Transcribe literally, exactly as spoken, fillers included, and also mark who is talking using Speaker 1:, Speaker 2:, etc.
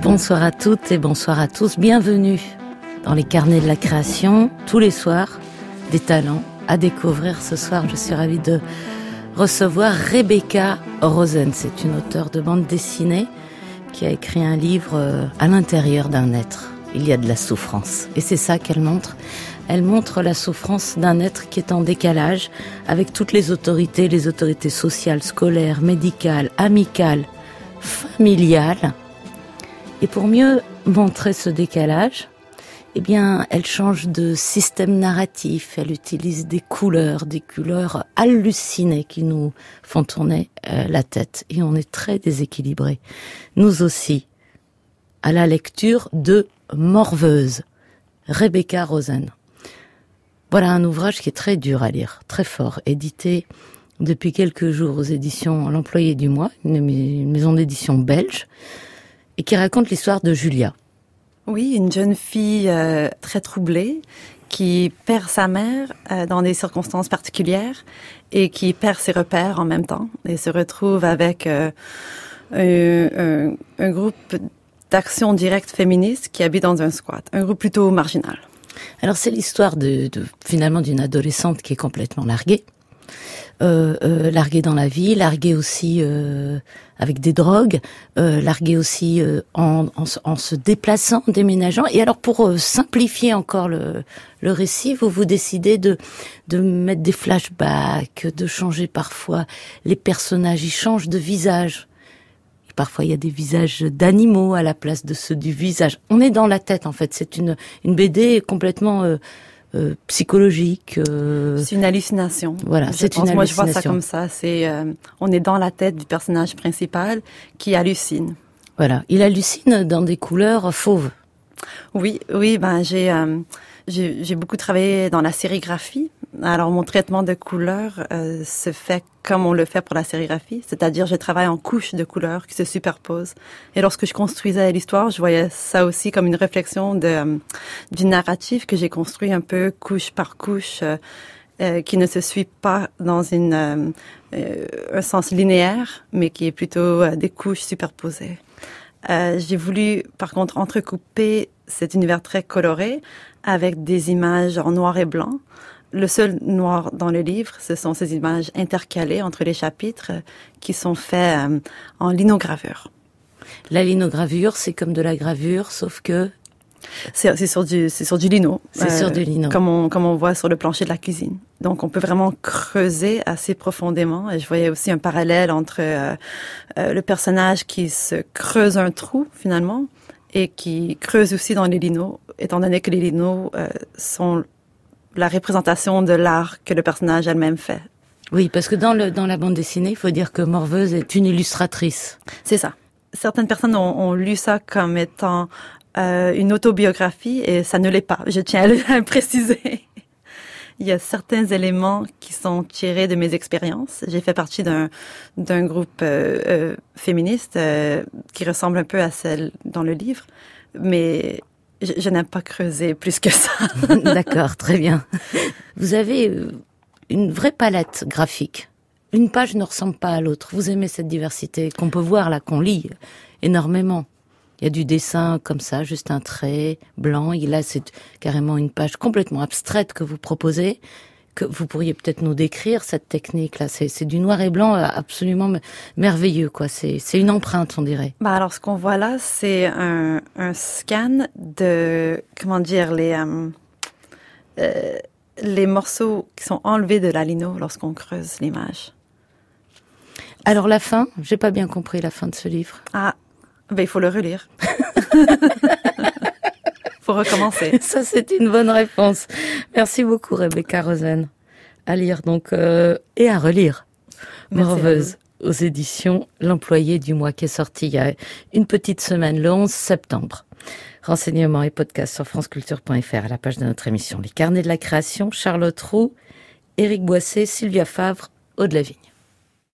Speaker 1: Bonsoir à toutes et bonsoir à tous. Bienvenue dans les carnets de la création. Tous les soirs, des talents à découvrir. Ce soir, je suis ravie de recevoir Rebecca Rosen. C'est une auteure de bande dessinée qui a écrit un livre à l'intérieur d'un être. Il y a de la souffrance. Et c'est ça qu'elle montre. Elle montre la souffrance d'un être qui est en décalage avec toutes les autorités, les autorités sociales, scolaires, médicales, amicales, familiales. Et pour mieux montrer ce décalage, eh bien, elle change de système narratif. Elle utilise des couleurs, des couleurs hallucinées qui nous font tourner euh, la tête. Et on est très déséquilibrés. Nous aussi, à la lecture de Morveuse, Rebecca Rosen. Voilà un ouvrage qui est très dur à lire, très fort, édité depuis quelques jours aux éditions L'Employé du Mois, une maison d'édition belge, et qui raconte l'histoire de Julia.
Speaker 2: Oui, une jeune fille euh, très troublée qui perd sa mère euh, dans des circonstances particulières et qui perd ses repères en même temps et se retrouve avec euh, un, un, un groupe d'action directe féministe qui habite dans un squat, un groupe plutôt marginal.
Speaker 1: Alors c'est l'histoire de, de finalement d'une adolescente qui est complètement larguée. Euh, euh, larguée dans la vie, larguée aussi euh, avec des drogues, euh, larguée aussi euh, en, en, en se déplaçant, en déménageant. Et alors pour euh, simplifier encore le, le récit, vous vous décidez de, de mettre des flashbacks, de changer parfois les personnages, ils changent de visage. Et parfois il y a des visages d'animaux à la place de ceux du visage. On est dans la tête en fait, c'est une, une B D complètement... Euh, Euh, psychologique. Euh...
Speaker 2: C'est une hallucination.
Speaker 1: Voilà,
Speaker 2: je
Speaker 1: c'est
Speaker 2: pense,
Speaker 1: une
Speaker 2: moi,
Speaker 1: hallucination.
Speaker 2: je vois ça comme ça. C'est, euh, on est dans la tête du personnage principal qui hallucine.
Speaker 1: Voilà, il hallucine dans des couleurs fauves.
Speaker 2: Oui, oui. Ben j'ai, euh, j'ai, j'ai beaucoup travaillé dans la sérigraphie. Alors mon traitement de couleurs euh, se fait comme on le fait pour la sérigraphie, c'est-à-dire je travaille en couches de couleurs qui se superposent. Et lorsque je construisais l'histoire, je voyais ça aussi comme une réflexion de euh, du narratif que j'ai construit un peu couche par couche, euh, euh, qui ne se suit pas dans une euh, euh, un sens linéaire, mais qui est plutôt euh, des couches superposées. Euh, j'ai voulu, par contre, entrecouper cet univers très coloré avec des images en noir et blanc. Le seul noir dans le livre, ce sont ces images intercalées entre les chapitres qui sont faits euh, en linogravure.
Speaker 1: La linogravure, c'est comme de la gravure, sauf que...
Speaker 2: C'est, c'est sur du, c'est sur du lino.
Speaker 1: C'est euh, sur du lino.
Speaker 2: Comme on, comme on voit sur le plancher de la cuisine. Donc, on peut vraiment creuser assez profondément. Et je voyais aussi un parallèle entre euh, euh, le personnage qui se creuse un trou, finalement, et qui creuse aussi dans les linos, étant donné que les linos euh, sont la représentation de l'art que le personnage elle-même fait.
Speaker 1: Oui, parce que dans, le, dans la bande dessinée, il faut dire que Morveuse est une illustratrice.
Speaker 2: C'est ça. Certaines personnes ont, ont lu ça comme étant euh, une autobiographie et ça ne l'est pas. Je tiens à le à préciser. Il y a certains éléments qui sont tirés de mes expériences. J'ai fait partie d'un d'un groupe euh, euh, féministe euh, qui ressemble un peu à celle dans le livre, mais je, je n'aime pas creuser plus que ça.
Speaker 1: D'accord, très bien. Vous avez une vraie palette graphique. Une page ne ressemble pas à l'autre. Vous aimez cette diversité qu'on peut voir là, qu'on lit énormément. Il y a du dessin comme ça, juste un trait blanc. Et là, c'est carrément une page complètement abstraite que vous proposez, que vous pourriez peut-être nous décrire cette technique-là. C'est, c'est du noir et blanc absolument merveilleux, quoi. C'est, c'est une empreinte, on dirait.
Speaker 2: Bah alors, ce qu'on voit là, c'est un, un scan de, comment dire, les euh, euh, les morceaux qui sont enlevés de la lino lorsqu'on creuse l'image.
Speaker 1: Alors la fin, j'ai pas bien compris la fin de ce livre.
Speaker 2: Ah. Ben, il faut le relire. Faut recommencer.
Speaker 1: Ça, c'est une bonne réponse. Merci beaucoup, Rebecca Rosen. À lire, donc, euh, et à relire. Morveuse, aux éditions L'Employé du Mois, qui est sorti il y a une petite semaine, le onze septembre. Renseignements et podcasts sur franceculture point f r, à la page de notre émission. Les carnets de la création, Charlotte Roux, Éric Boissé, Sylvia Favre, Aude Lavigne.